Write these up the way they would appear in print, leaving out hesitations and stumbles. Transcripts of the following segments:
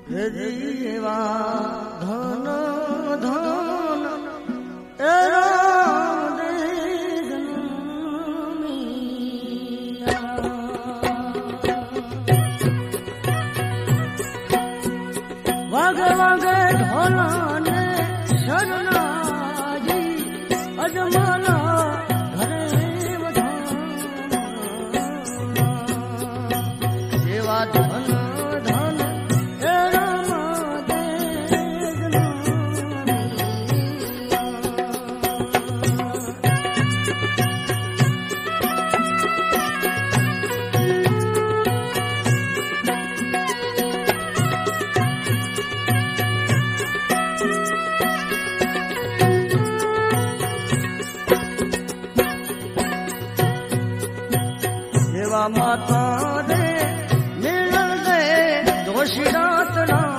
जीवा धन धन राम दे जन्मिया वागे वागे ढोलाने शरणाजी अजमाना घरे जीवा धन माता दे मिलन दे दोषी रात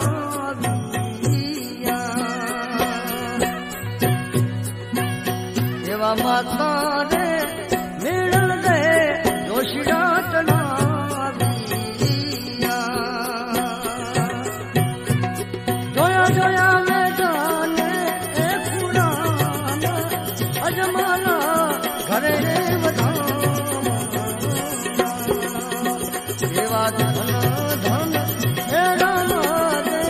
नाविया देवा माता दे मिलन दे दोषी रात नाविया जोया जोया में जाने पुराण अजमाना घरे बधा धन धन राम दे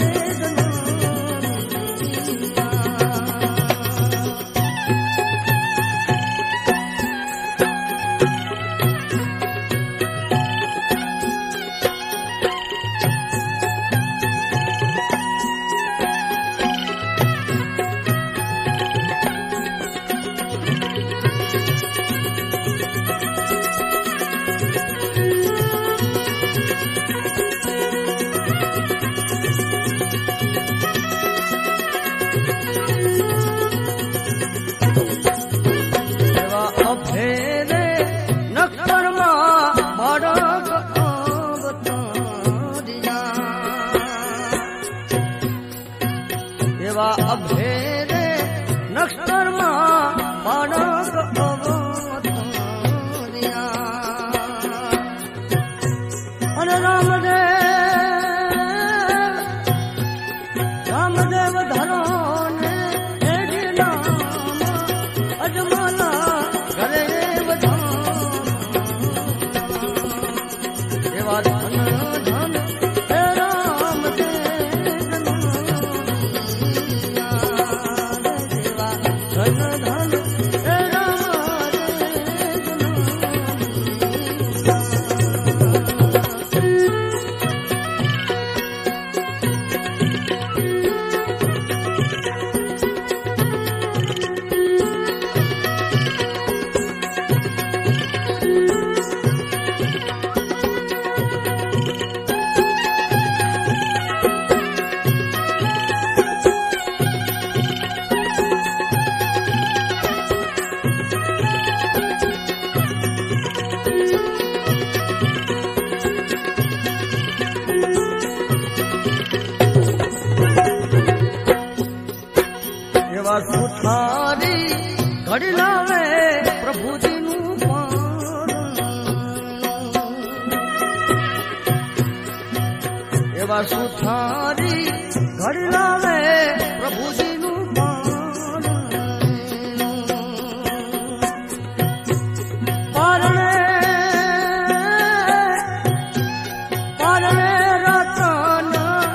अभेरे नक्षत्र बाणक अवतरिया अरे रामदेव धरो ने नाम अजमाना घरे बधा देवा धन धन राम दे धन धन सुथारी घड़ी लावे प्रभु जी नू पान एवा सुथारी घड़ी लावे प्रभु जी नू पान पारणे पारणे रतन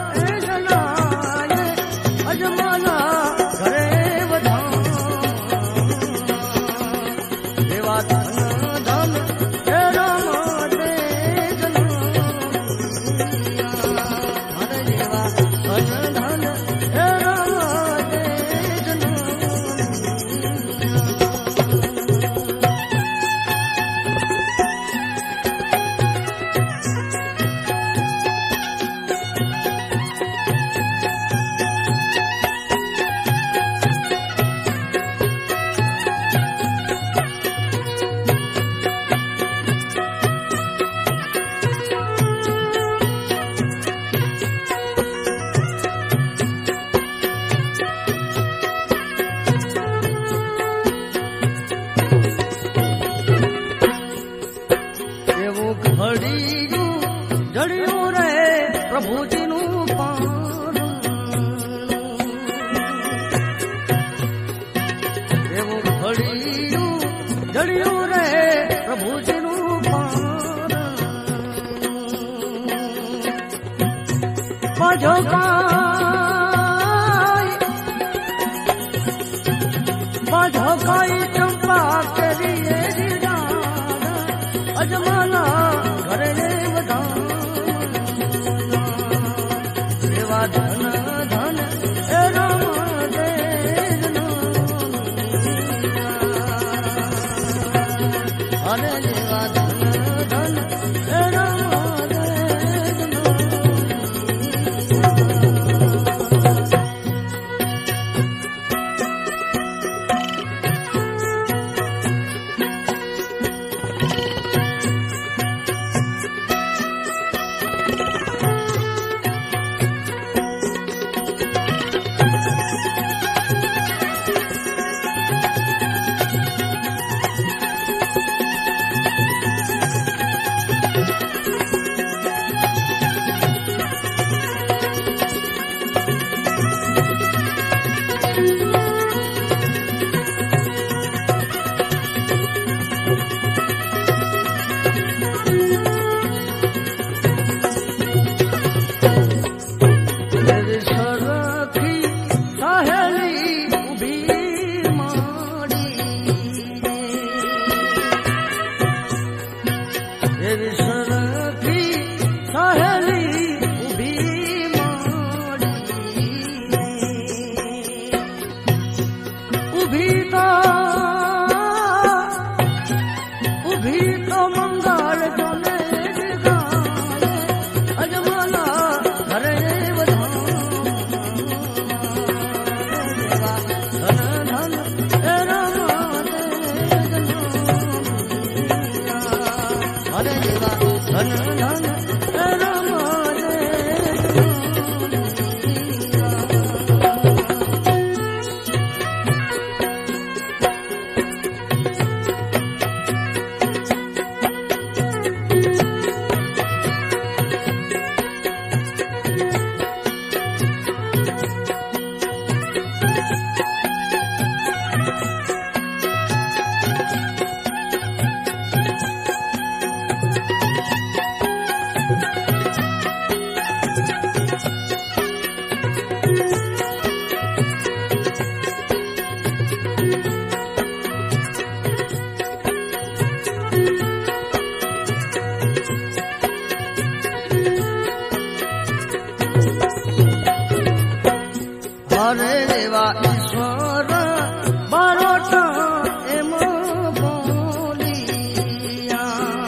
जनाए अजमाना घरे धन धन राम दे जन्मिया हरे देवा धन धन राम दे ઘડીયું જડ્યું રહે પ્રભુજીનું પાન बाजो काई चंपा तेरी अजमाना घरे देवा धन धन राम अरे देवा धन धन राम हरे देवा ईश्वर बारोटा एम बोलिया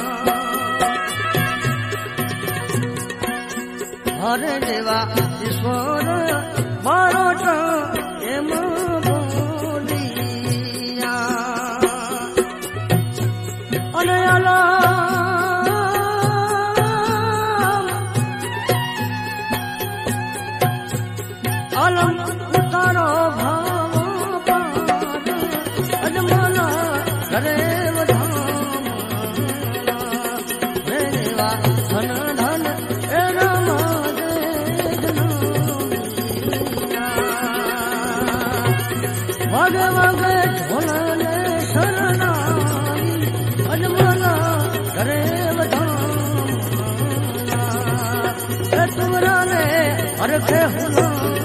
हरे देवा ईश्वर बारोटा एम बोलिया अनयाला आलम तारो भाव पार अजमाना करे देवा धन धन राम वागे वागे ढोलने शरणाई अजमाना करे तुमरा ने अरखे हुना